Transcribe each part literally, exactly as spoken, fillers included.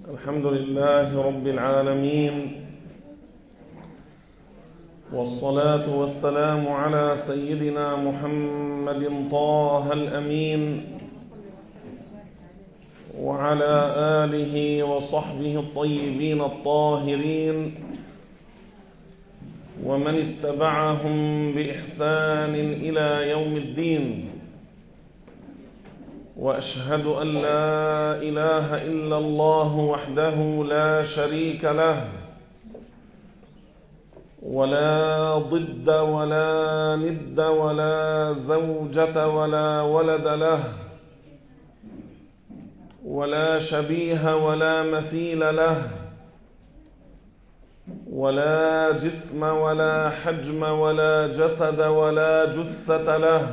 الحمد لله رب العالمين، والصلاة والسلام على سيدنا محمد طه الأمين وعلى آله وصحبه الطيبين الطاهرين ومن اتبعهم بإحسان إلى يوم الدين. وأشهد أن لا إله إلا الله وحده لا شريك له، ولا ضد ولا ند ولا زوجة ولا ولد له، ولا شبيه ولا مثيل له، ولا جسم ولا حجم ولا جسد ولا جثة له،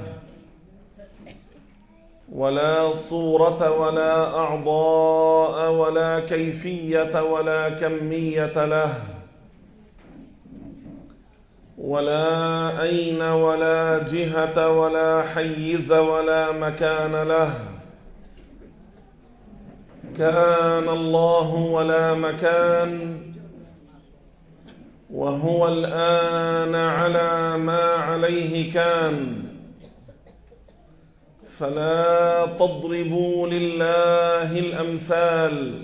ولا صورة ولا أعضاء ولا كيفية ولا كمية له، ولا أين ولا جهة ولا حيز ولا مكان له. كان الله ولا مكان، وهو الآن على ما عليه كان. فلا تضربوا لله الأمثال،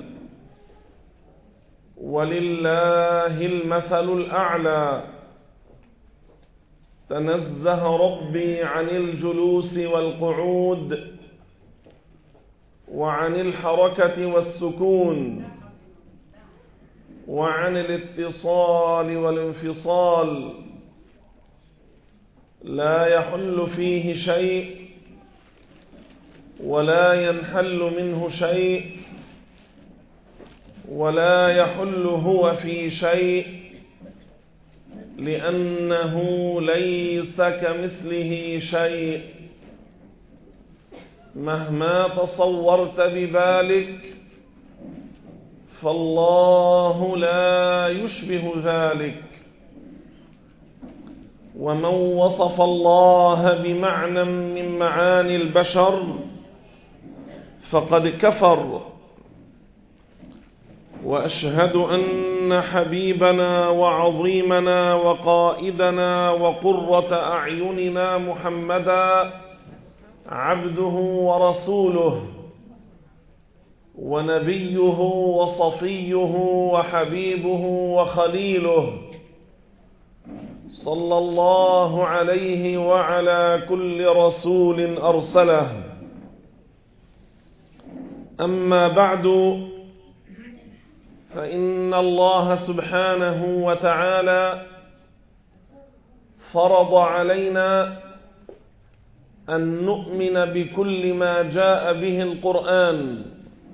ولله المثل الأعلى. تنزه ربي عن الجلوس والقعود، وعن الحركة والسكون، وعن الاتصال والانفصال. لا يحل فيه شيء ولا ينحل منه شيء، ولا يحل هو في شيء، لأنه ليس كمثله شيء. مهما تصورت ببالك فالله لا يشبه ذلك. ومن وصف الله بمعنى من معاني البشر فقد كفر. وأشهد أن حبيبنا وعظيمنا وقائدنا وقرة أعيننا محمدا عبده ورسوله، ونبيه وصفيه وحبيبه وخليله، صلى الله عليه وعلى كل رسول أرسله. أما بعد، فإن الله سبحانه وتعالى فرض علينا أن نؤمن بكل ما جاء به القرآن،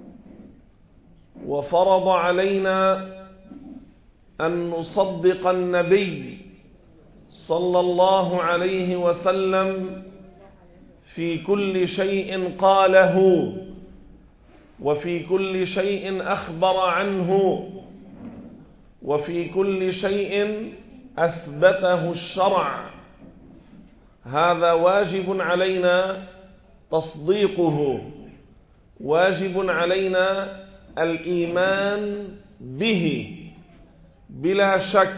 وفرض علينا أن نصدق النبي صلى الله عليه وسلم في كل شيء قاله، وفي كل شيء أخبر عنه، وفي كل شيء أثبته الشرع. هذا واجب علينا تصديقه، واجب علينا الإيمان به بلا شك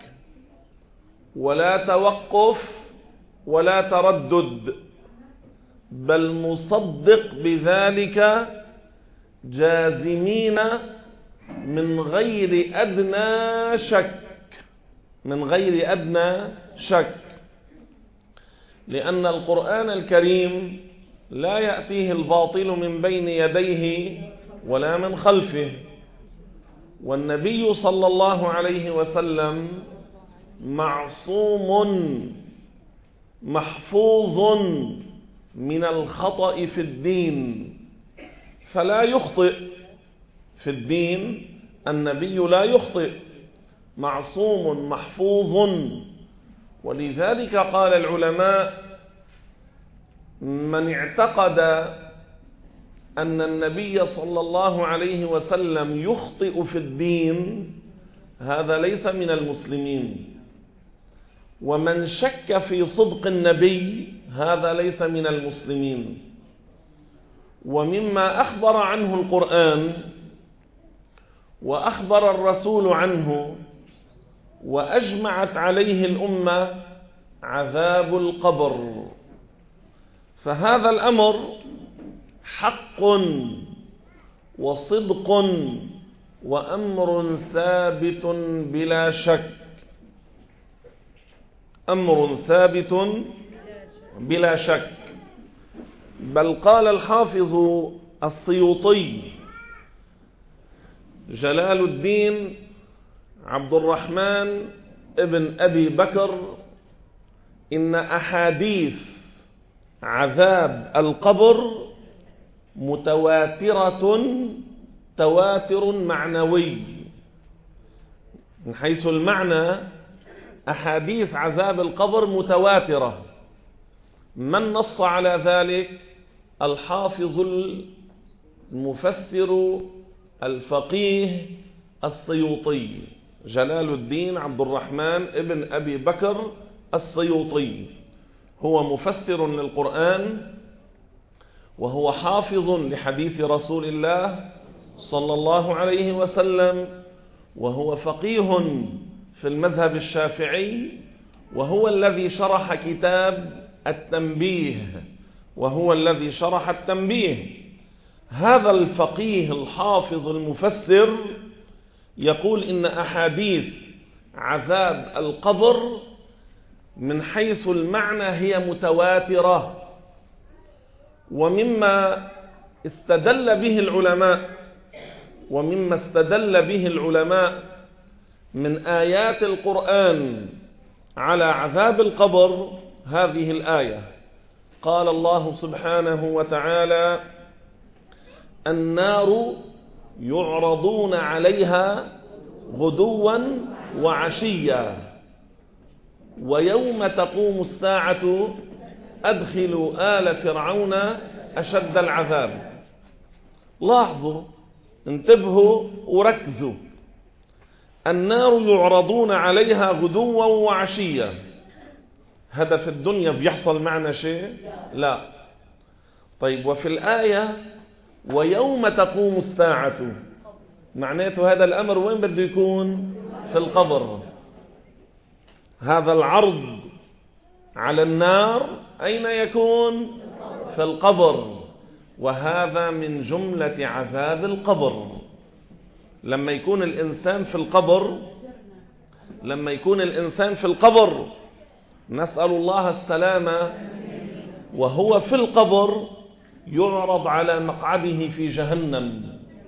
ولا توقف ولا تردد، بل نصدق بذلك جازمين من غير أدنى شك، من غير أدنى شك. لأن القرآن الكريم لا يأتيه الباطل من بين يديه ولا من خلفه، والنبي صلى الله عليه وسلم معصوم محفوظ من الخطأ في الدين، فلا يخطئ في الدين. النبي لا يخطئ، معصوم محفوظ. ولذلك قال العلماء: من اعتقد أن النبي صلى الله عليه وسلم يخطئ في الدين هذا ليس من المسلمين، ومن شك في صدق النبي هذا ليس من المسلمين. ومما أخبر عنه القرآن وأخبر الرسول عنه وأجمعت عليه الأمة عذاب القبر. فهذا الأمر حق وصدق وأمر ثابت بلا شك، أمر ثابت بلا شك. بل قال الحافظ السيوطي جلال الدين عبد الرحمن ابن أبي بكر: إن أحاديث عذاب القبر متواترة تواتر معنوي. من حيث المعنى أحاديث عذاب القبر متواترة. من نص على ذلك؟ الحافظ المفسر الفقيه السيوطي جلال الدين عبد الرحمن ابن أبي بكر السيوطي. هو مفسر للقرآن، وهو حافظ لحديث رسول الله صلى الله عليه وسلم، وهو فقيه في المذهب الشافعي، وهو الذي شرح كتاب التنبيه وهو الذي شرح التنبيه. هذا الفقيه الحافظ المفسر يقول إن أحاديث عذاب القبر من حيث المعنى هي متواترة. ومما استدل به العلماء ومما استدل به العلماء من آيات القرآن على عذاب القبر هذه الآية. قال الله سبحانه وتعالى: النار يعرضون عليها غدوا وعشيا ويوم تقوم الساعة أدخلوا آل فرعون أشد العذاب. لاحظوا، انتبهوا وركزوا. النار يعرضون عليها غدوا وعشيا، هذا في الدنيا بيحصل معنا شيء؟ لا. طيب، وفي الآية ويوم تقوم الساعة، معناته هذا الأمر وين بده يكون؟ في القبر. هذا العرض على النار أين يكون؟ في القبر. وهذا من جملة عذاب القبر. لما يكون الإنسان في القبر لما يكون الإنسان في القبر نسأل الله السلامة، وهو في القبر يعرض على مقعده في جهنم.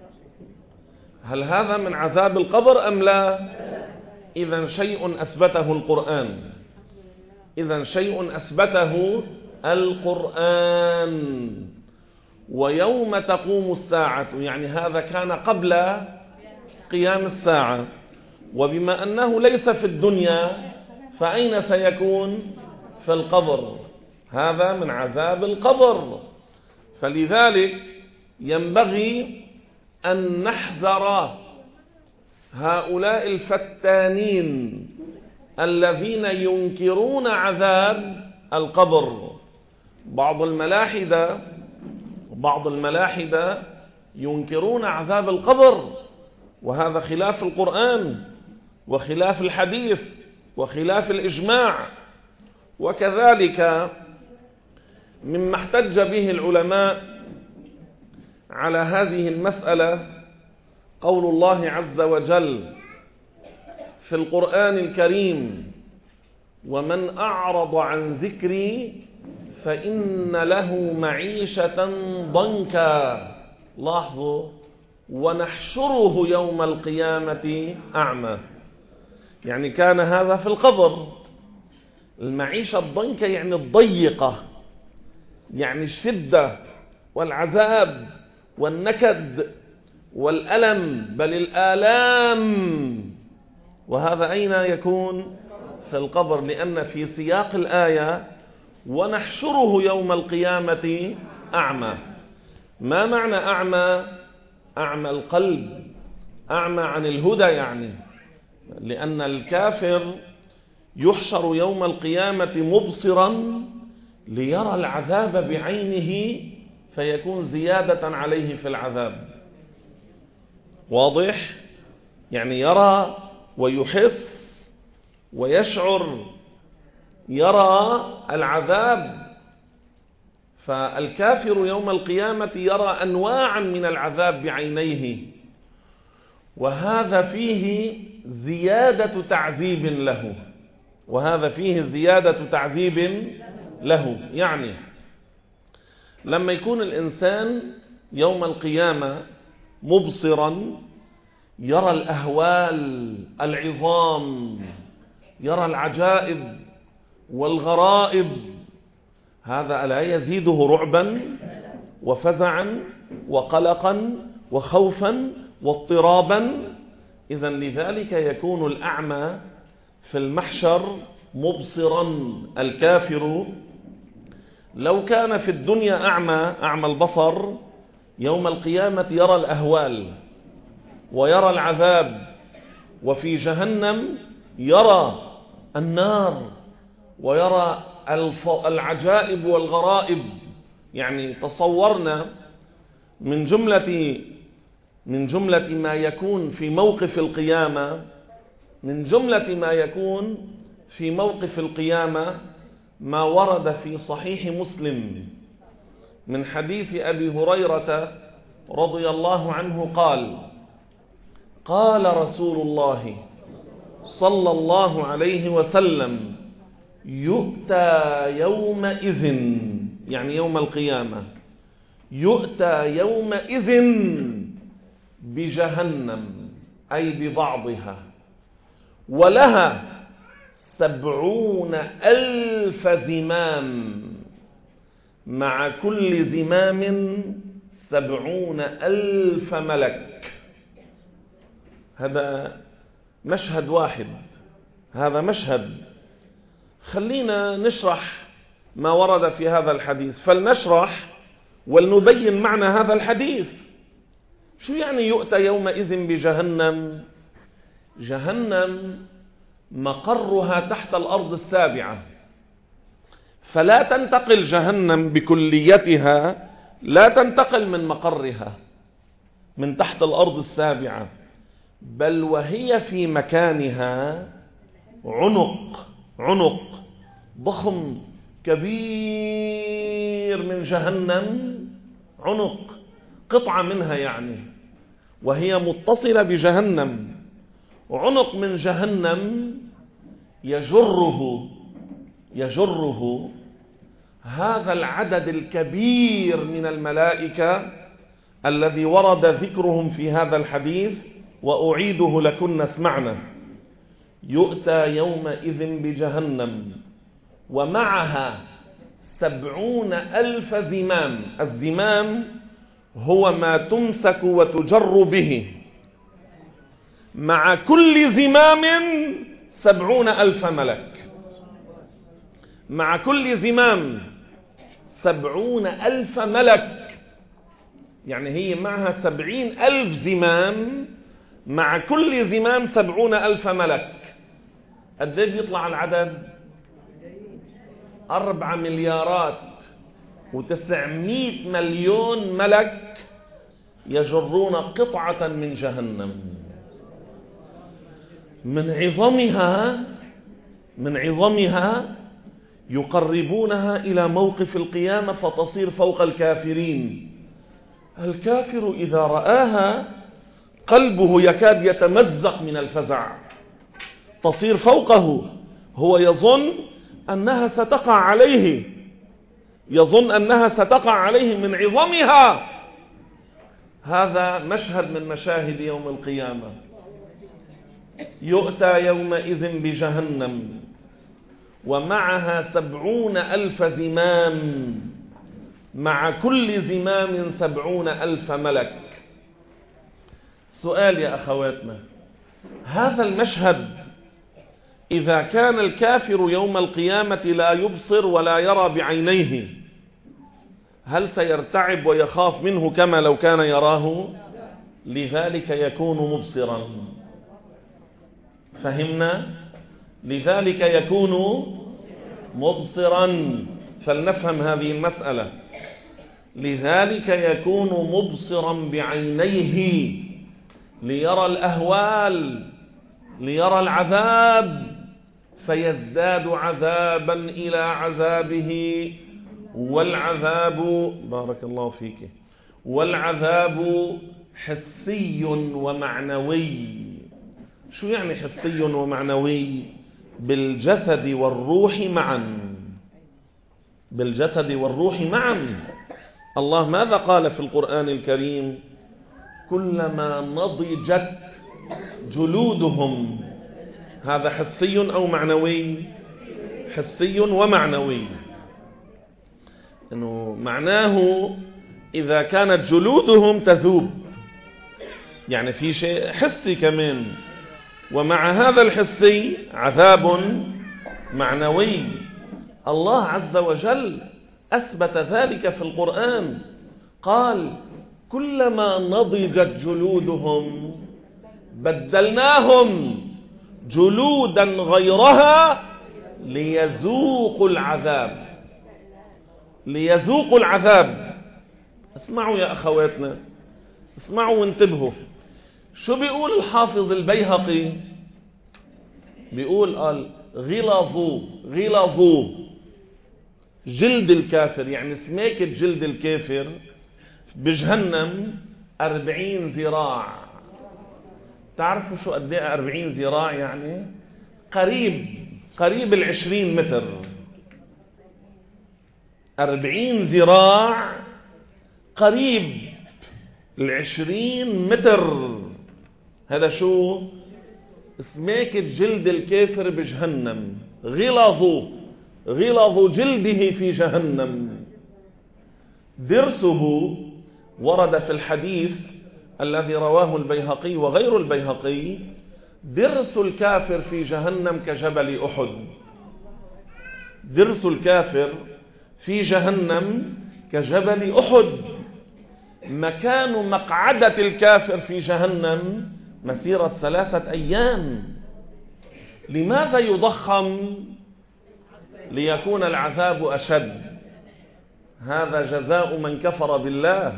هل هذا من عذاب القبر أم لا؟ إذن شيء أثبته القرآن إذن شيء أثبته القرآن. ويوم تقوم الساعة، يعني هذا كان قبل قيام الساعة، وبما أنه ليس في الدنيا فأين سيكون؟ في القبر. هذا من عذاب القبر. فلذلك ينبغي أن نحذر هؤلاء الفتانين الذين ينكرون عذاب القبر. بعض الملاحدة بعض الملاحدة ينكرون عذاب القبر، وهذا خلاف القرآن وخلاف الحديث وخلاف الإجماع. وكذلك مما احتج به العلماء على هذه المسألة قول الله عز وجل في القرآن الكريم: ومن أعرض عن ذكري فإن له معيشة ضنكا. لاحظوا: ونحشره يوم القيامة أعمى. يعني كان هذا في القبر. المعيشة الضنكة يعني الضيقة، يعني الشدة والعذاب والنكد والألم، بل الآلام. وهذا أين يكون؟ في القبر، لأن في سياق الآية ونحشره يوم القيامة أعمى. ما معنى أعمى؟ أعمى القلب، أعمى عن الهدى، يعني لأن الكافر يحشر يوم القيامة مبصرا ليرى العذاب بعينه فيكون زيادة عليه في العذاب. واضح؟ يعني يرى ويحس ويشعر، يرى العذاب. فالكافر يوم القيامة يرى أنواعا من العذاب بعينيه، وهذا فيه زيادة تعذيب له، وهذا فيه زيادة تعذيب له. يعني لما يكون الإنسان يوم القيامة مبصرا، يرى الأهوال العظام، يرى العجائب والغرائب، هذا ألا يزيده رعبا وفزعا وقلقا وخوفا واضطرابا؟ إذن لذلك يكون الأعمى في المحشر مبصرا. الكافر لو كان في الدنيا أعمى أعمى البصر، يوم القيامة يرى الأهوال ويرى العذاب، وفي جهنم يرى النار ويرى العجائب والغرائب. يعني تصورنا من جملة من جملة ما يكون في موقف القيامة من جملة ما يكون في موقف القيامة ما ورد في صحيح مسلم من حديث أبي هريرة رضي الله عنه قال: قال رسول الله صلى الله عليه وسلم: يؤتى يومئذ، يعني يوم القيامة، يؤتى يومئذ بجهنم، أي ببعضها، ولها سبعون ألف زمام، مع كل زمام سبعون ألف ملك. هذا مشهد واحد، هذا مشهد. خلينا نشرح ما ورد في هذا الحديث، فلنشرح ولنبين معنى هذا الحديث. شو يعني يؤتى يومئذ بجهنم؟ جهنم مقرها تحت الأرض السابعة، فلا تنتقل جهنم بكليتها، لا تنتقل من مقرها من تحت الأرض السابعة، بل وهي في مكانها عنق عنق ضخم كبير من جهنم، عنق قطعة منها يعني، وهي متصلة بجهنم، عنق من جهنم يجره يجره هذا العدد الكبير من الملائكة الذي ورد ذكرهم في هذا الحديث، وأعيده لكن اسمعنا. يؤتى يومئذ بجهنم ومعها سبعون ألف زمام. الزمام هو ما تمسك وتجر به، مع كل زمام سبعون ألف ملك، مع كل زمام سبعون ألف ملك، يعني هي معها سبعين ألف زمام، مع كل زمام سبعون ألف ملك. قد ايه بيطلع العدد؟ أربع مليارات وتسعمائة مليون ملك يجرون قطعة من جهنم. من عظمها من عظمها يقربونها إلى موقف القيامة فتصير فوق الكافرين. الكافر إذا رآها قلبه يكاد يتمزق من الفزع، تصير فوقه، هو يظن أنها ستقع عليه، يظن أنها ستقع عليه من عظمها. هذا مشهد من مشاهد يوم القيامة. يؤتى يومئذ بجهنم ومعها سبعون ألف زمام، مع كل زمام سبعون ألف ملك. سؤال يا أخواتنا، هذا المشهد إذا كان الكافر يوم القيامة لا يبصر ولا يرى بعينيه، هل سيرتعب ويخاف منه كما لو كان يراه؟ لذلك يكون مبصرا. فهمنا؟ لذلك يكون مبصرا. فلنفهم هذه المسألة. لذلك يكون مبصرا بعينيه، ليرى الأهوال، ليرى العذاب، فيزداد عذابا إلى عذابه. والعذاب بارك الله فيك والعذاب حسي ومعنوي. شو يعني حسي ومعنوي؟ بالجسد والروح معا، بالجسد والروح معا. الله ماذا قال في القرآن الكريم؟ كلما نضجت جلودهم. هذا حسي أو معنوي؟ حسي ومعنوي. إنه معناه إذا كانت جلودهم تذوب، يعني في شيء حسي كمان، ومع هذا الحسي عذاب معنوي. الله عز وجل أثبت ذلك في القرآن، قال كلما نضجت جلودهم بدلناهم جلودا غيرها ليذوقوا العذاب. ليذوقوا العذاب. اسمعوا يا أخواتنا، اسمعوا وانتبهوا. شو بيقول الحافظ البيهقي؟ بيقول قال غلظوا غلظوا جلد الكافر، يعني سماكة جلد الكافر بجهنم أربعين ذراع. تعرفوا شو قد ايه أربعين ذراع؟ يعني قريب قريب العشرين متر. أربعين ذراع قريب العشرين متر. هذا شو؟ سماكة جلد الكافر بجهنم. غلظوا غلظ جلده في جهنم. درسه ورد في الحديث الذي رواه البيهقي وغير البيهقي: درس الكافر في جهنم كجبل أحد. درس الكافر في جهنم كجبل أحد. مكان مقعدة الكافر في جهنم مسيرة ثلاثة أيام. لماذا يضخم؟ ليكون العذاب أشد. هذا جزاء من كفر بالله.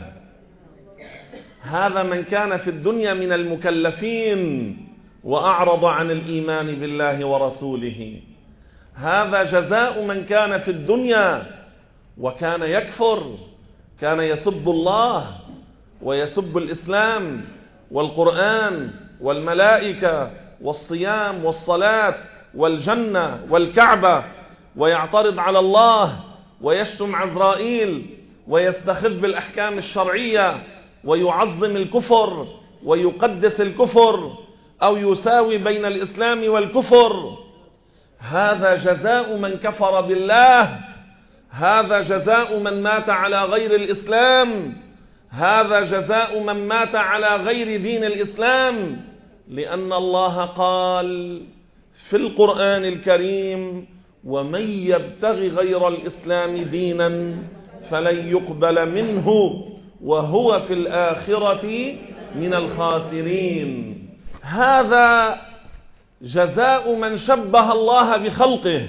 هذا من كان في الدنيا من المكلفين وأعرض عن الإيمان بالله ورسوله. هذا جزاء من كان في الدنيا وكان يكفر، كان يسب الله ويسب الإسلام والقرآن والملائكة والصيام والصلاة والجنة والكعبة، ويعترض على الله ويشتم عزرائيل ويستخف بالأحكام الشرعية ويعظم الكفر ويقدس الكفر أو يساوي بين الإسلام والكفر. هذا جزاء من كفر بالله. هذا جزاء من مات على غير الإسلام. هذا جزاء من مات على غير دين الإسلام. لأن الله قال في القرآن الكريم: ومن يبتغي غير الإسلام دينا فلن يقبل منه وهو في الآخرة من الخاسرين. هذا جزاء من شبه الله بخلقه.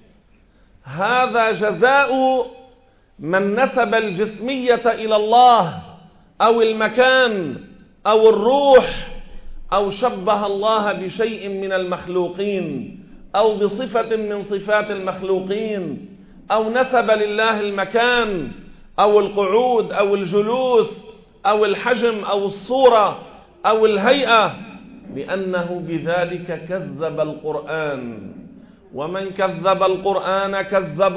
هذا جزاء من نسب الجسمية إلى الله أو المكان أو الروح، أو شبه الله بشيء من المخلوقين أو بصفة من صفات المخلوقين، أو نسب لله المكان أو القعود أو الجلوس أو الحجم أو الصورة أو الهيئة، لأنه بذلك كذب القرآن. ومن كذب القرآن كذب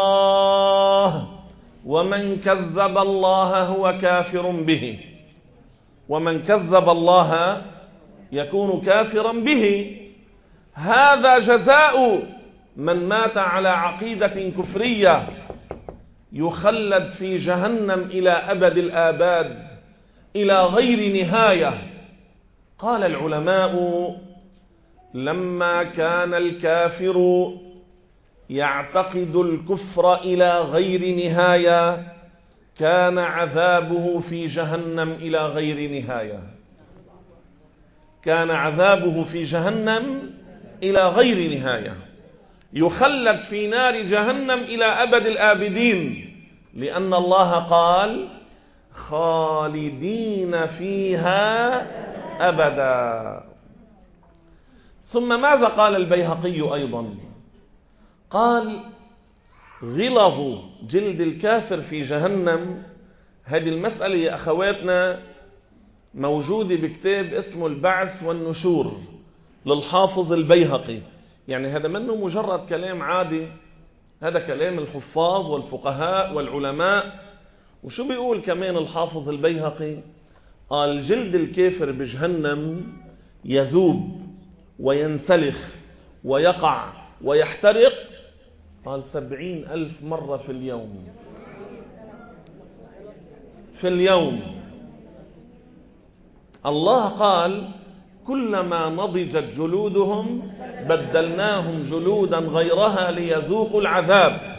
الله، ومن كذب الله هو كافر به. ومن كذب الله يكون كافرا به. هذا جزاء من مات على عقيدة كفرية، يخلد في جهنم إلى أبد الآباد إلى غير نهاية. قال العلماء: لما كان الكافر يعتقد الكفر إلى غير نهاية كان عذابه في جهنم إلى غير نهاية. كان عذابه في جهنم إلى غير نهاية، يخلد في نار جهنم إلى أبد الآبدين، لأن الله قال: خالدين فيها أبدا. ثم ماذا قال البيهقي أيضا؟ قال غلظ جلد الكافر في جهنم. هذه المسألة يا أخواتنا موجودة بكتاب اسمه البعث والنشور للحافظ البيهقي. يعني هذا منه مجرد كلام عادي، هذا كلام الحفاظ والفقهاء والعلماء. وشو بيقول كمان الحافظ البيهقي؟ قال جلد الكافر بجهنم يذوب وينسلخ ويقع ويحترق، قال سبعين ألف مرة في اليوم في اليوم. الله قال كلما نضجت جلودهم بدلناهم جلودا غيرها ليذوقوا العذاب،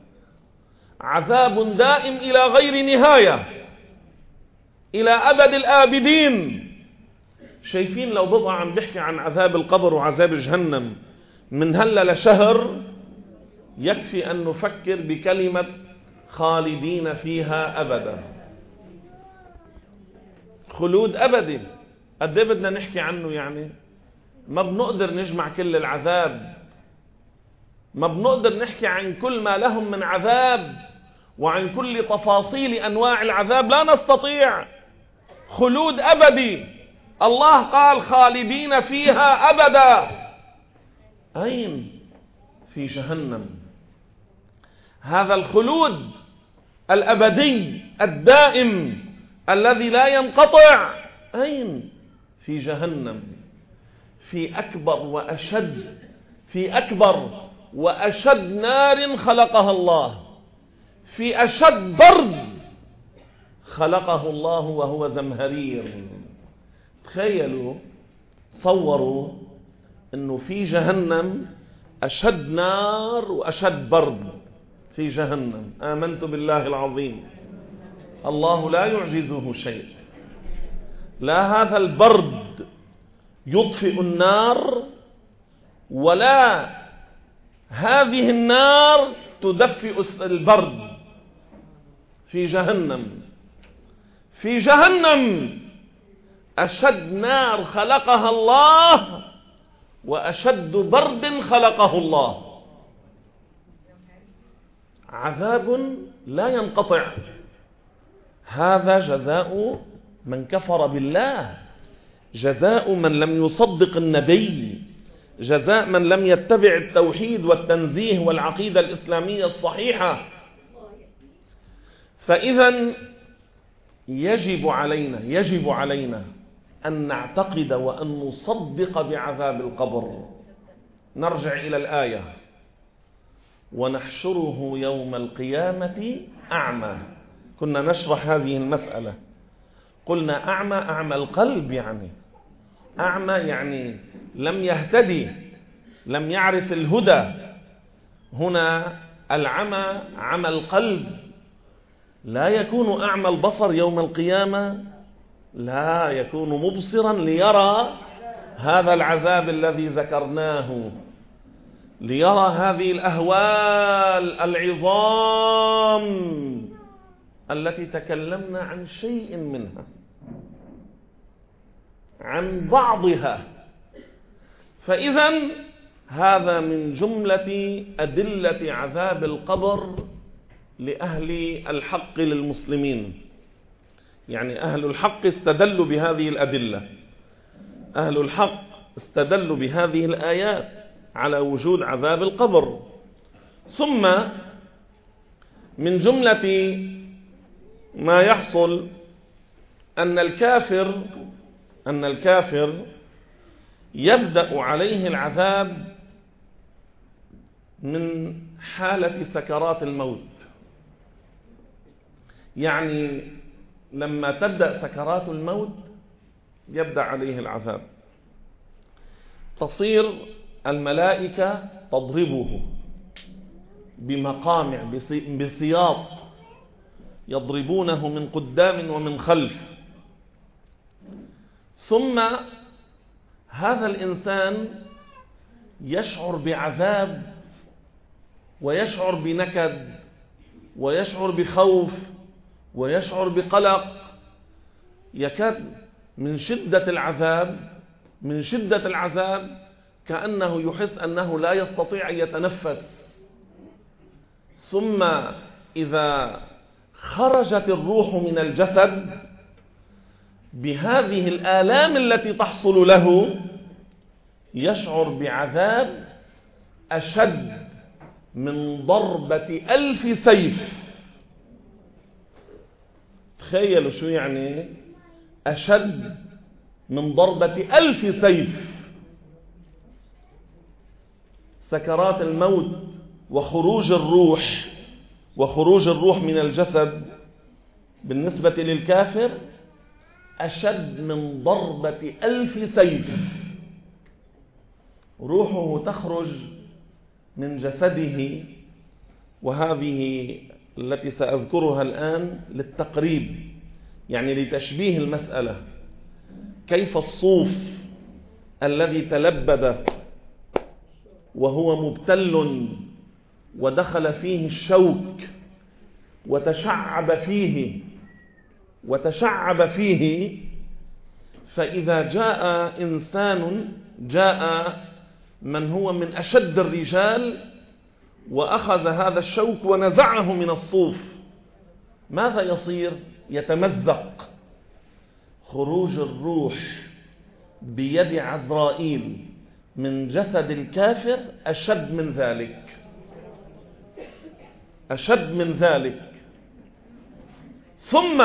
عذاب دائم إلى غير نهاية إلى أبد الآبدين. شايفين لو بضع عم بيحكي عن عذاب القبر وعذاب جهنم من هلا لشهر، يكفي أن نفكر بكلمة خالدين فيها أبدا، خلود أبدي. قد ايه بدنا نحكي عنه؟ يعني ما بنقدر نجمع كل العذاب، ما بنقدر نحكي عن كل ما لهم من عذاب وعن كل تفاصيل أنواع العذاب، لا نستطيع. خلود أبدي. الله قال خالدين فيها أبدا. أين؟ في جهنم. هذا الخلود الأبدي الدائم الذي لا ينقطع أين؟ في جهنم، في أكبر وأشد في أكبر وأشد نار خلقها الله، في أشد برد خلقه الله وهو زمهرير. تخيلوا، تصوروا أنه في جهنم أشد نار وأشد برد في جهنم. آمنت بالله العظيم، الله لا يعجزه شيء. لا هذا البرد يطفئ النار، ولا هذه النار تدفئ البرد. في جهنم في جهنم أشد نار خلقها الله وأشد برد خلقه الله. عذاب لا ينقطع. هذا جزاء من كفر بالله، جزاء من لم يصدق النبي، جزاء من لم يتبع التوحيد والتنزيه والعقيدة الإسلامية الصحيحة. فإذا يجب علينا يجب علينا أن نعتقد وأن نصدق بعذاب القبر. نرجع إلى الآية: ونحشره يوم القيامة أعمى. كنا نشرح هذه المسألة، قلنا أعمى أعمى القلب، يعني أعمى يعني لم يهتدي، لم يعرف الهدى. هنا العمى عمى القلب. لا يكون أعمى البصر يوم القيامة، لا يكون مبصرا ليرى هذا العذاب الذي ذكرناه، ليرى هذه الأهوال العظام التي تكلمنا عن شيء منها، عن بعضها. فإذا هذا من جملة أدلة عذاب القبر لأهل الحق للمسلمين. يعني أهل الحق استدلوا بهذه الأدلة، أهل الحق استدلوا بهذه الآيات على وجود عذاب القبر. ثم من جملة ما يحصل أن الكافر أن الكافر يبدأ عليه العذاب من حالة سكرات الموت. يعني لما تبدأ سكرات الموت يبدأ عليه العذاب. تصير الملائكة تضربه بمقامع، بسياط، يضربونه من قدام ومن خلف. ثم هذا الإنسان يشعر بعذاب ويشعر بنكد ويشعر بخوف ويشعر بقلق، يكاد من شدة العذاب من شدة العذاب كأنه يحس أنه لا يستطيع أن يتنفس. ثم إذا خرجت الروح من الجسد بهذه الآلام التي تحصل له يشعر بعذاب أشد من ضربة ألف سيف. تخيلوا شو يعني أشد من ضربة ألف سيف. سكرات الموت وخروج الروح وخروج الروح من الجسد بالنسبة للكافر أشد من ضربة ألف سيف. روحه تخرج من جسده، وهذه التي سأذكرها الآن للتقريب، يعني لتشبيه المسألة. كيف الصوف الذي تلبد وهو مبتل ودخل فيه الشوك وتشعب فيه وتشعب فيه فإذا جاء إنسان، جاء من هو من أشد الرجال وأخذ هذا الشوك ونزعه من الصوف، ماذا يصير؟ يتمزق. خروج الروح بيد عزرائيل من جسد الكافر أشد من ذلك، أشد من ذلك. ثم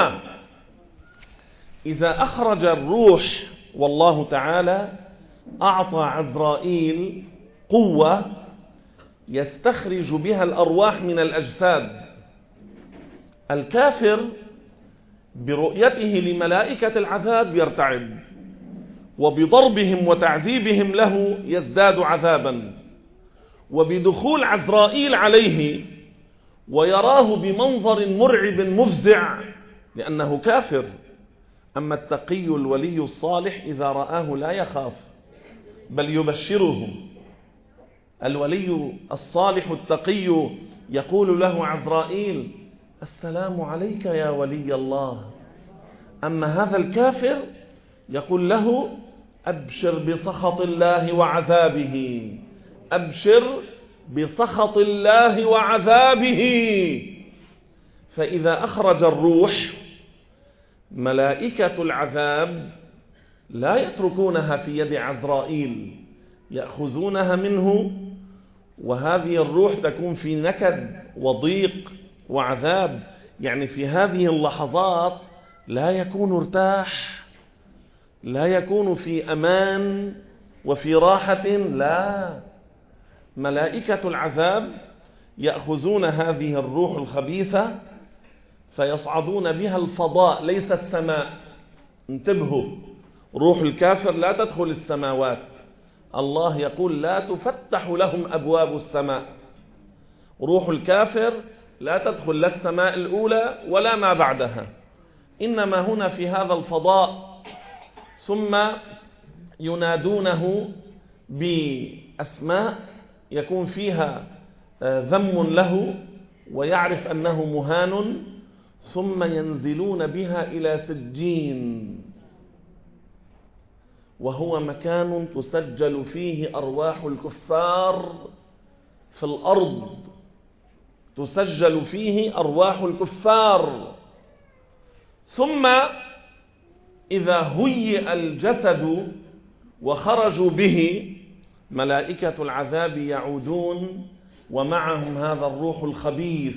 إذا أخرج الروح، والله تعالى أعطى عزرائيل قوة يستخرج بها الأرواح من الأجساد. الكافر برؤيته لملائكة العذاب يرتعد، وبضربهم وتعذيبهم له يزداد عذابا، وبدخول عزرائيل عليه ويراه بمنظر مرعب مفزع لأنه كافر. أما التقي الولي الصالح إذا رآه لا يخاف بل يبشره. الولي الصالح التقي يقول له عزرائيل: السلام عليك يا ولي الله. أما هذا الكافر يقول له: أبشر بسخط الله وعذابه، أبشر بسخط الله وعذابه. فإذا أخرج الروح ملائكة العذاب لا يتركونها في يد عزرائيل، يأخذونها منه، وهذه الروح تكون في نكد وضيق وعذاب. يعني في هذه اللحظات لا يكون ارتاح، لا يكون في أمان وفي راحة، لا. ملائكة العذاب يأخذون هذه الروح الخبيثة فيصعدون بها الفضاء ليس السماء. انتبهوا، روح الكافر لا تدخل السماوات. الله يقول: لا تفتح لهم أبواب السماء. روح الكافر لا تدخل لا السماء الأولى ولا ما بعدها، إنما هنا في هذا الفضاء. ثم ينادونه بأسماء يكون فيها ذم له ويعرف أنه مهان، ثم ينزلون بها إلى سجين، وهو مكان تسجل فيه أرواح الكفار في الأرض، تسجل فيه أرواح الكفار. ثم إذا هيئ الجسد وخرجوا به ملائكة العذاب يعودون ومعهم هذا الروح الخبيث،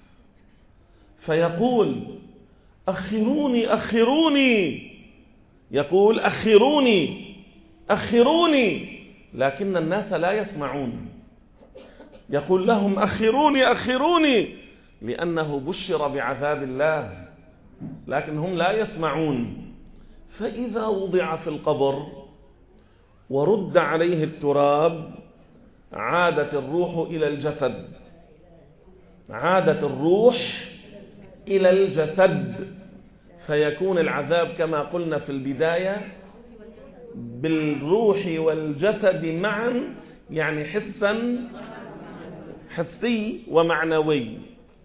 فيقول: أخروني أخروني، يقول: أخروني أخروني، لكن الناس لا يسمعون. يقول لهم: أخروني أخروني، لأنه بشر بعذاب الله، لكن هم لا يسمعون. فإذا وضع في القبر ورد عليه التراب عادت الروح إلى الجسد، عادت الروح إلى الجسد، فيكون العذاب كما قلنا في البداية بالروح والجسد معا، يعني حسا حسي ومعنوي،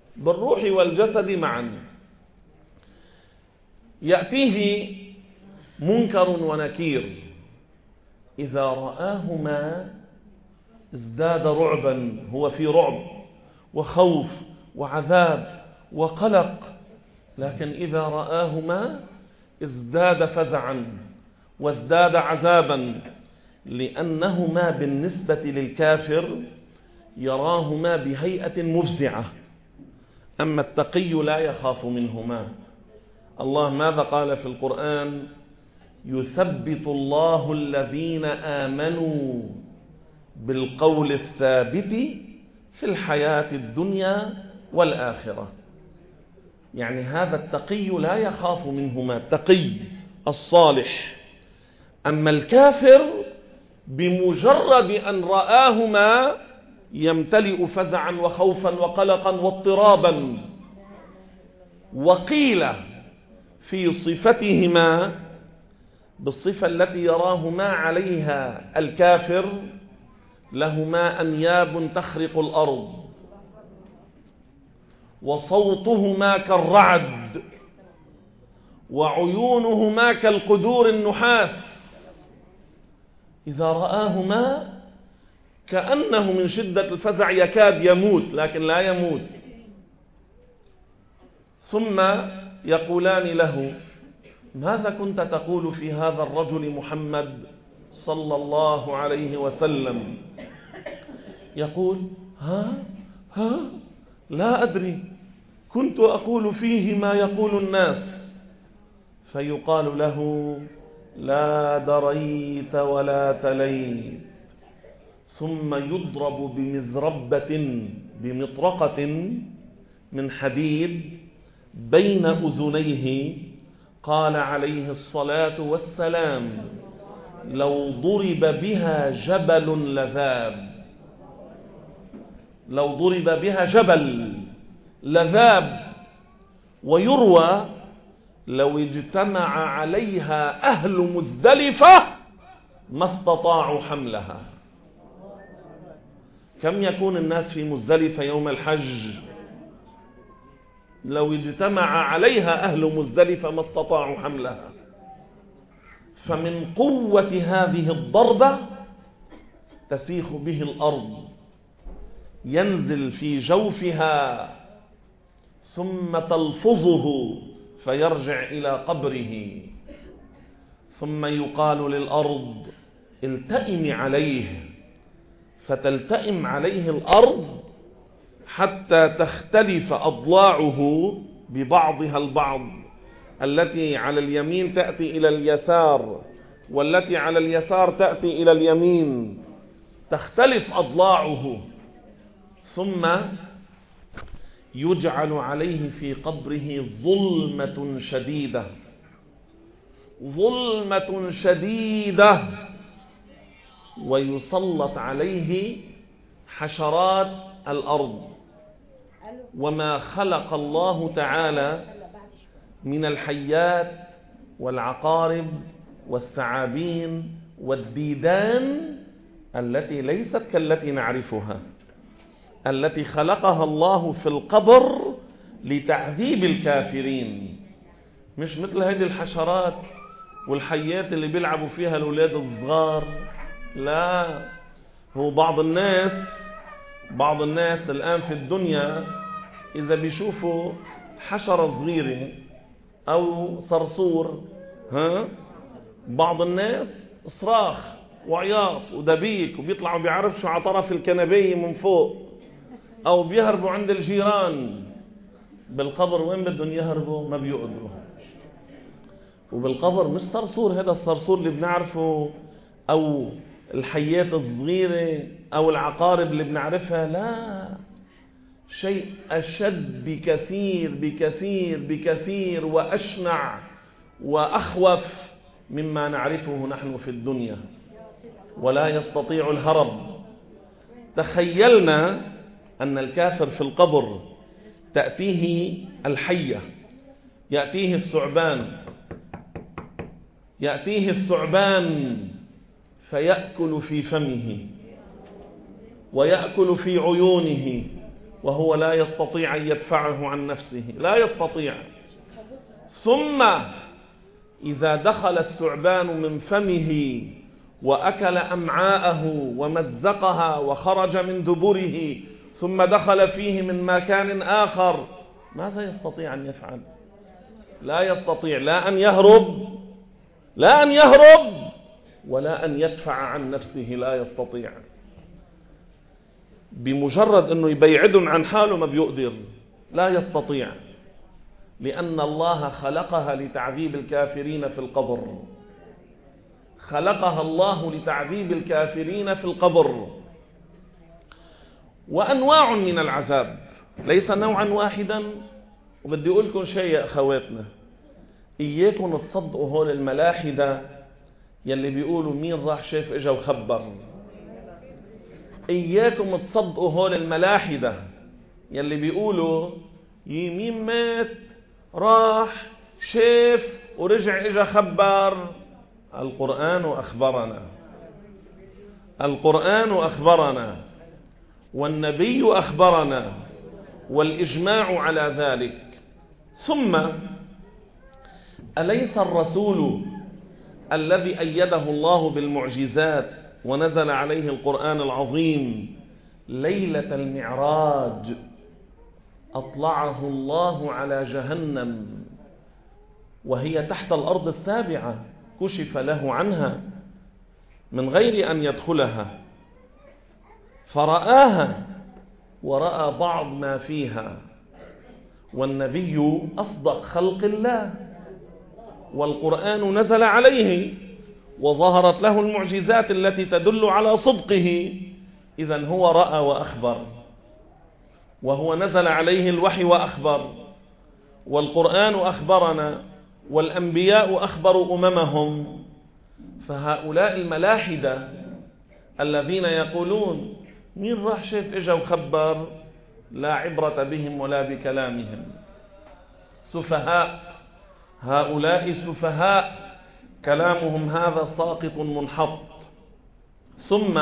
بالروح والجسد معا. يأتيه منكر ونكير، إذا رآهما ازداد رعبا، هو في رعب وخوف وعذاب وقلق، لكن إذا رآهما ازداد فزعا وازداد عذابا، لأنهما بالنسبة للكافر يراهما بهيئة مفزعة، أما التقي لا يخاف منهما. الله ماذا قال في القرآن؟ يثبت الله الذين آمنوا بالقول الثابت في الحياة الدنيا والآخرة. يعني هذا التقي لا يخاف منهما، التقي الصالح. أما الكافر بمجرد أن رآهما يمتلئ فزعا وخوفا وقلقا واضطرابا. وقيل في صفتهما بالصفة التي يراهما عليها الكافر: لهما أنياب تخرق الأرض، وصوتهما كالرعد، وعيونهما كالقدور النحاس. إذا رآهما كأنه من شدة الفزع يكاد يموت، لكن لا يموت. ثم يقولان له: ماذا كنت تقول في هذا الرجل محمد صلى الله عليه وسلم؟ يقول: ها ها لا أدري، كنت أقول فيه ما يقول الناس. فيقال له: لا دريت ولا تليت. ثم يضرب بمزربة بمطرقة من حديد بين أذنيه. قال عليه الصلاة والسلام: لو ضرب بها جبل لذاب. لو ضرب بها جبل لذاب. ويروى: لو اجتمع عليها أهل مزدلفة ما استطاعوا حملها. كم يكون الناس في مزدلفة يوم الحج؟ لو اجتمع عليها أهل مزدلفة ما استطاعوا حملها. فمن قوة هذه الضربة تسيخ به الأرض، ينزل في جوفها ثم تلفظه فيرجع إلى قبره. ثم يقال للأرض: التئم عليه، فتلتئم عليه الأرض حتى تختلف أضلاعه ببعضها البعض، التي على اليمين تأتي إلى اليسار، والتي على اليسار تأتي إلى اليمين، تختلف أضلاعه. ثم يجعل عليه في قبره ظلمة شديدة، ظلمة شديدة، ويسلط عليه حشرات الأرض. وما خلق الله تعالى من الحيات والعقارب والثعابين والديدان التي ليست كالتي نعرفها، التي خلقها الله في القبر لتعذيب الكافرين، مش مثل هذه الحشرات والحيات اللي بيلعبوا فيها الأولاد الصغار. لا، هو بعض الناس بعض الناس الآن في الدنيا إذا بيشوفوا حشرة صغيرة أو صرصور، ها بعض الناس صراخ وعياط ودبيك، وبيطلعوا بيعرفشوا على طرف الكنبية من فوق، أو بيهربوا عند الجيران. بالقبر وين بدهم يهربوا؟ ما بيقدروا. وبالقبر مش صرصور هذا الصرصور اللي بنعرفه، أو الحيات الصغيرة، أو العقارب اللي بنعرفها. لا، شيء أشد بكثير بكثير بكثير وأشنع وأخوف مما نعرفه نحن في الدنيا، ولا يستطيع الهرب. تخيلنا أن الكافر في القبر تأتيه الحية، يأتيه الثعبان يأتيه الثعبان فيأكل في فمه ويأكل في عيونه، وهو لا يستطيع أن يدفعه عن نفسه، لا يستطيع. ثم إذا دخل الثعبان من فمه وأكل أمعاءه ومزقها وخرج من دبره ثم دخل فيه من مكان آخر، ماذا يستطيع أن يفعل؟ لا يستطيع لا أن يهرب لا أن يهرب ولا أن يدفع عن نفسه، لا يستطيع. بمجرد أنه يبيعدهم عن حاله ما بيقدر، لا يستطيع، لأن الله خلقها لتعذيب الكافرين في القبر. خلقها الله لتعذيب الكافرين في القبر. وأنواع من العذاب، ليس نوعا واحدا. وبدي أقول لكم شيء يا أخواتنا، إياكم تصدقوا هول الملاحدة يلي بيقولوا مين راح شاف إجا وخبر. إياكم تصدقوا هول الملاحدة يلي بيقولوا يمين مات راح شاف ورجع إجا خبر. القرآن أخبرنا القرآن أخبرنا والنبي أخبرنا والإجماع على ذلك. ثم أليس الرسول الذي أيده الله بالمعجزات ونزل عليه القرآن العظيم ليلة المعراج أطلعه الله على جهنم وهي تحت الأرض السابعة، كشف له عنها من غير أن يدخلها فرآها ورأى بعض ما فيها. والنبي أصدق خلق الله والقرآن نزل عليه وظهرت له المعجزات التي تدل على صدقه، إذن هو رأى وأخبر، وهو نزل عليه الوحي وأخبر، والقرآن أخبرنا، والأنبياء أخبروا أممهم. فهؤلاء الملاحدة الذين يقولون مين راح شاف إجا وخبر، لا عبرة بهم ولا بكلامهم، سفهاء. هؤلاء سفهاء، كلامهم هذا ساقط منحط. ثم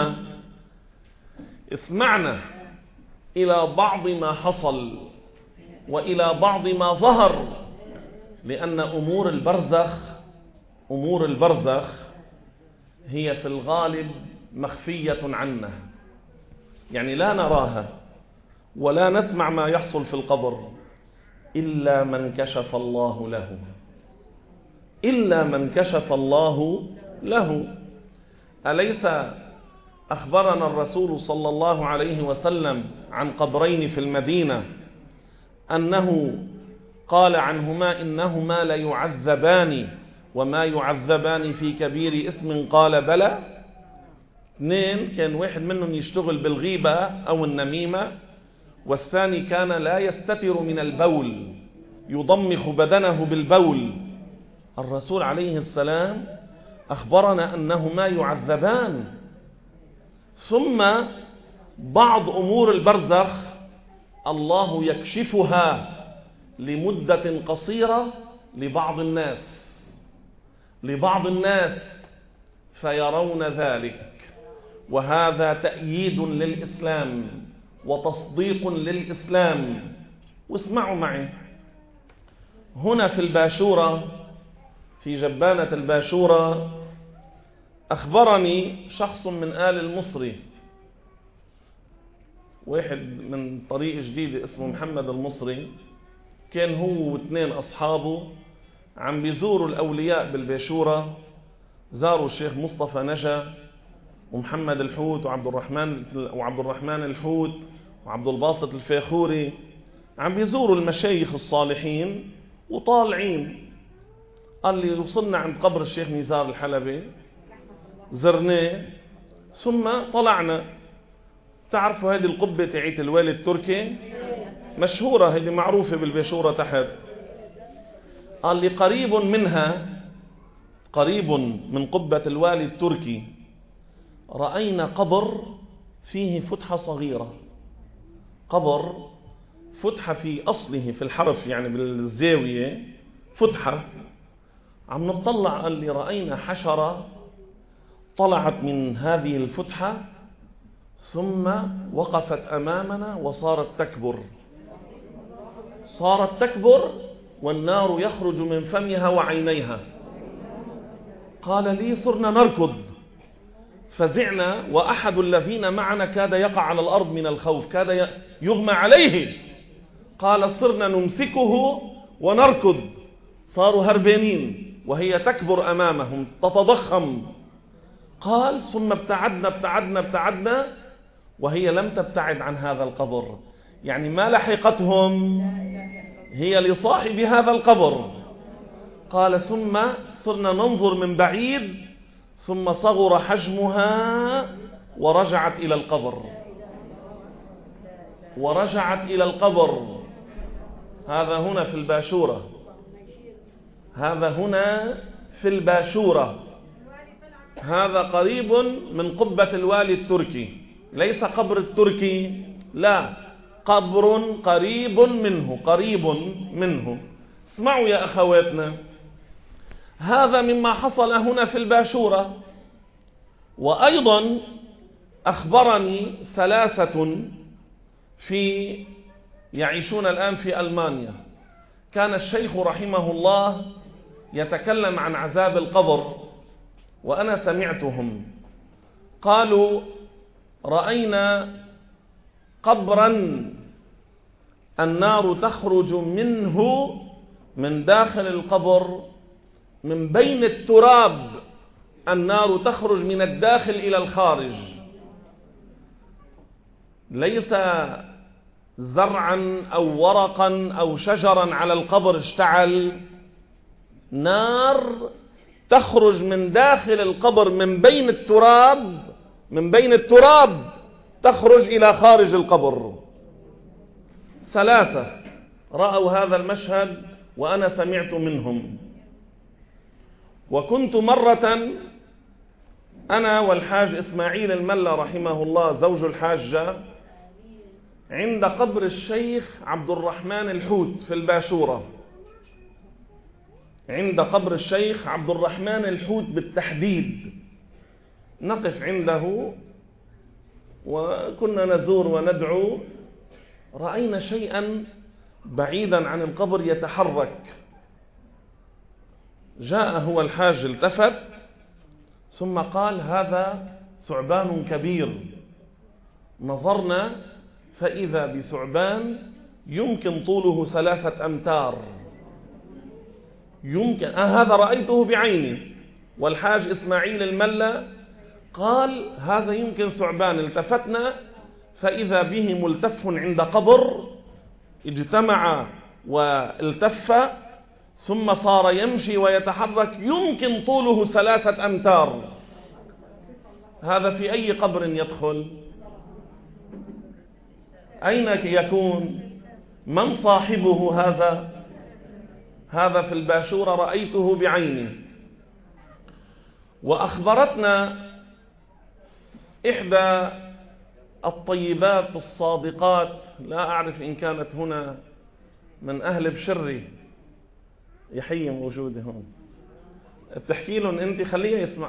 اسمعنا إلى بعض ما حصل وإلى بعض ما ظهر، لأن أمور البرزخ أمور البرزخ هي في الغالب مخفية عنا، يعني لا نراها ولا نسمع ما يحصل في القبر إلا من كشف الله له إلا من كشف الله له. أليس أخبرنا الرسول صلى الله عليه وسلم عن قبرين في المدينة أنه قال عنهما إنهما ليعذبان وما يعذبان في كبير اسم؟ قال بلى. اثنين، كان واحد منهم يشتغل بالغيبة أو النميمة، والثاني كان لا يستتر من البول، يضمخ بدنه بالبول. الرسول عليه السلام أخبرنا أنهما يعذبان. ثم بعض أمور البرزخ الله يكشفها لمدة قصيرة لبعض الناس لبعض الناس فيرون ذلك، وهذا تأييد للإسلام وتصديق للإسلام. واسمعوا معي، هنا في الباشورة، في جبانة الباشورة، أخبرني شخص من آل المصري، واحد من طريق جديد اسمه محمد المصري، كان هو واثنين أصحابه عم بيزوروا الأولياء بالباشورة. زاروا الشيخ مصطفى نجا ومحمد الحوت وعبد الرحمن وعبد الرحمن الحوت وعبد الباسط الفاخوري، عم بيزوروا المشايخ الصالحين وطالعين. قال لي وصلنا عند قبر الشيخ نزار الحلبي، زرناه ثم طلعنا. تعرفوا هذه القبة تعيت الوالي التركي مشهورة، هذه معروفة بالباشورة تحت. قال لي قريب منها، قريب من قبة الوالي التركي، رأينا قبر فيه فتحة صغيرة، قبر فتحة في أصله في الحرف، يعني بالزاوية فتحة. عم نطلع، قال لي رأينا حشرة طلعت من هذه الفتحة ثم وقفت أمامنا وصارت تكبر صارت تكبر والنار يخرج من فمها وعينيها. قال لي صرنا نركض، فزعنا، وأحد الذين معنا كاد يقع على الأرض من الخوف، كاد يغمى عليه. قال صرنا نمسكه ونركض، صاروا هربانين وهي تكبر أمامهم تتضخم. قال ثم ابتعدنا ابتعدنا ابتعدنا وهي لم تبتعد عن هذا القبر، يعني ما لحقتهم، هي لصاحب هذا القبر. قال ثم صرنا ننظر من بعيد ثم صغر حجمها ورجعت إلى القبر، ورجعت إلى القبر. هذا هنا في الباشورة، هذا هنا في الباشورة. هذا قريب من قبة الوالي التركي، ليس قبر التركي، لا، قبر قريب منه، قريب منه. اسمعوا يا أخواتنا، هذا مما حصل هنا في الباشورة. وأيضا أخبرني ثلاثة في يعيشون الآن في ألمانيا، كان الشيخ رحمه الله يتكلم عن عذاب القبر وأنا سمعتهم. قالوا رأينا قبرا النار تخرج منه من داخل القبر، من بين التراب النار تخرج من الداخل إلى الخارج، ليس زرعا أو ورقا أو شجرا على القبر اشتعل، نار تخرج من داخل القبر من بين التراب، من بين التراب تخرج إلى خارج القبر. ثلاثة رأوا هذا المشهد وأنا سمعت منهم. وكنت مرة أنا والحاج إسماعيل الملا رحمه الله زوج الحاجة عند قبر الشيخ عبد الرحمن الحوت في الباشورة، عند قبر الشيخ عبد الرحمن الحوت بالتحديد، نقف عنده وكنا نزور وندعو. رأينا شيئا بعيدا عن القبر يتحرك. جاء هو الحاج التفت ثم قال هذا ثعبان كبير. نظرنا فإذا بثعبان يمكن طوله ثلاثة أمتار، يمكن آه هذا رأيته بعيني. والحاج إسماعيل الملا قال هذا يمكن ثعبان. التفتنا فإذا به ملتف عند قبر، اجتمع والتف ثم صار يمشي ويتحرك، يمكن طوله ثلاثة أمتار. هذا في أي قبر يدخل؟ أين يكون؟ من صاحبه هذا؟ هذا في الباشورة رأيته بعيني. وأخبرتنا إحدى الطيبات الصادقات، لا أعرف إن كانت هنا من أهل بشري، يحيي موجودة هون، بتحكي لهم أنت خليه يسمع.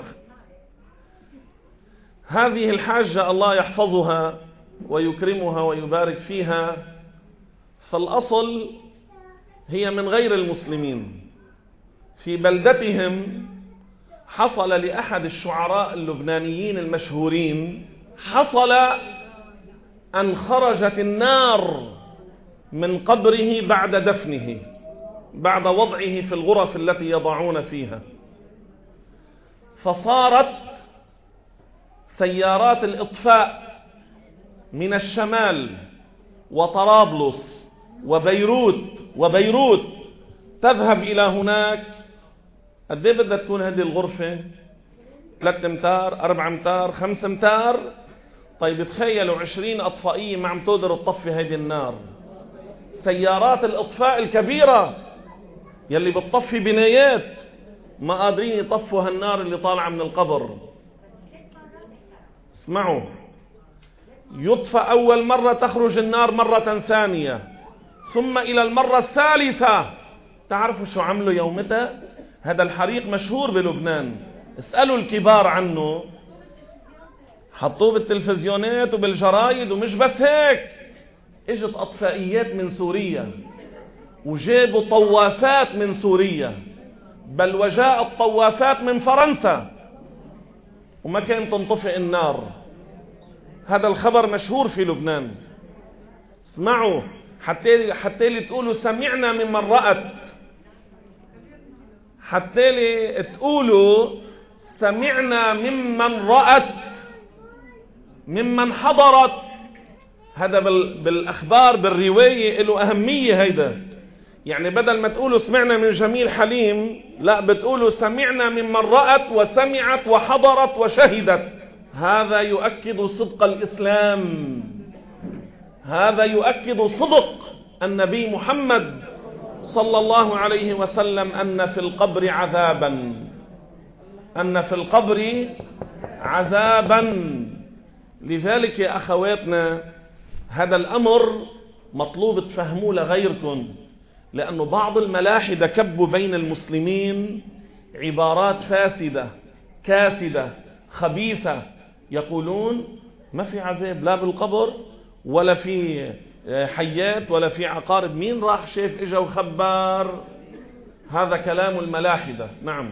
هذه الحاجة الله يحفظها ويكرمها ويبارك فيها، فالأصل هي من غير المسلمين. في بلدتهم حصل لأحد الشعراء اللبنانيين المشهورين، حصل أن خرجت النار من قبره بعد دفنه، بعد وضعه في الغرف التي يضعون فيها، فصارت سيارات الإطفاء من الشمال وطرابلس وبيروت وبيروت تذهب إلى هناك. قد ايه بدها تكون هذه الغرفة؟ ثلاث امتار، أربع امتار، خمس امتار. طيب تخيلوا عشرين أطفائية ما عم تقدر تطفي هذه النار. سيارات الإطفاء الكبيرة يلي بتطفي بنايات ما قادرين يطفوا هالنار اللي طالعة من القبر. اسمعوا، يطفى أول مرة، تخرج النار مرة ثانية، ثم إلى المرة الثالثة. تعرفوا شو عملوا يومتها؟ هذا الحريق مشهور بلبنان، اسألوا الكبار عنه، حطوه بالتلفزيونات وبالجرايد. ومش بس هيك، اجت أطفائيات من سوريا وجابوا طوافات من سوريا بل وجاء الطوافات من فرنسا وما كان تنطفئ النار. هذا الخبر مشهور في لبنان. اسمعوا حتى حتى اللي تقولوا سمعنا ممن رأت، حتى اللي تقولوا سمعنا ممن رأت، ممن حضرت. هذا بالأخبار بالرواية له أهمية. هيدا يعني بدل ما تقولوا سمعنا من جميل حليم، لا بتقولوا سمعنا ممن رأت وسمعت وحضرت وشهدت. هذا يؤكد صدق الإسلام، هذا يؤكد صدق النبي محمد صلى الله عليه وسلم أن في القبر عذابا، أن في القبر عذابا. لذلك يا أخواتنا هذا الأمر مطلوب تفهموه لغيركم، لأنه بعض الملاحدة كبوا بين المسلمين عبارات فاسدة كاسدة خبيثة، يقولون ما في عذاب لا بالقبر ولا في حيات ولا في عقارب. مين راح شاف اجا وخبر؟ هذا كلام الملاحدة. نعم.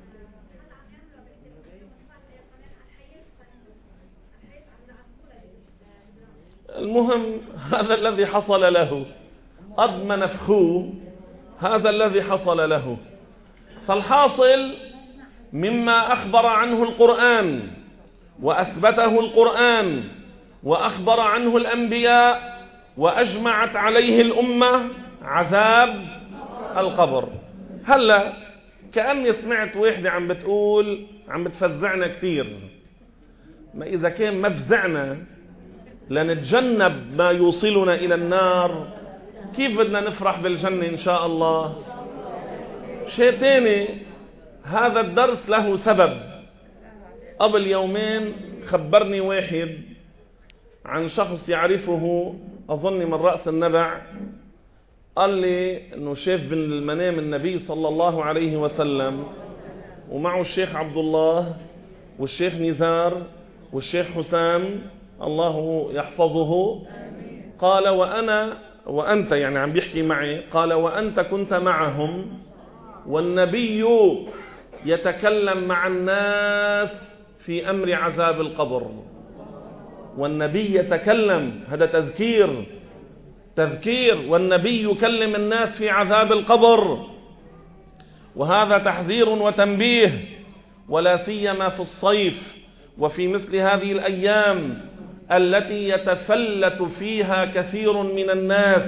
المهم هذا الذي حصل له، قد ما نفخوه هذا الذي حصل له. فالحاصل مما أخبر عنه القرآن وأثبته القرآن وأخبر عنه الأنبياء وأجمعت عليه الأمة عذاب القبر. هلا كأني سمعت واحدة عم بتقول عم بتفزعنا كتير. ما إذا كان مفزعنا لنتجنب ما يوصلنا إلى النار، كيف بدنا نفرح بالجنة إن شاء الله؟ شيء تاني، هذا الدرس له سبب. قبل يومين خبرني واحد عن شخص يعرفه أظن من رأس النبع، قال لي أنه شاف بالمنام النبي صلى الله عليه وسلم ومعه الشيخ عبد الله والشيخ نزار والشيخ حسام الله يحفظه. قال وأنا وأنت، يعني عم بيحكي معي، قال وأنت كنت معهم والنبي يتكلم مع الناس في أمر عذاب القبر. والنبي يتكلم، هذا تذكير تذكير والنبي يكلم الناس في عذاب القبر، وهذا تحذير وتنبيه، ولا سيما في الصيف وفي مثل هذه الأيام التي يتفلت فيها كثير من الناس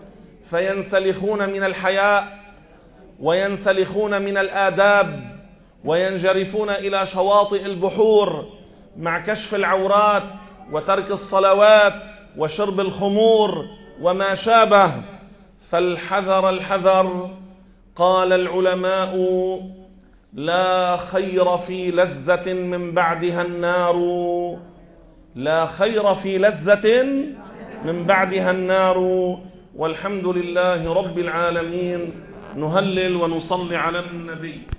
فينسلخون من الحياء وينسلخون من الآداب وينجرفون إلى شواطئ البحور مع كشف العورات وترك الصلوات وشرب الخمور وما شابه. فالحذر الحذر. قال العلماء لا خير في لذة من بعدها النار، لا خير في لذة من بعدها النار. والحمد لله رب العالمين. نهلل ونصلي على النبي.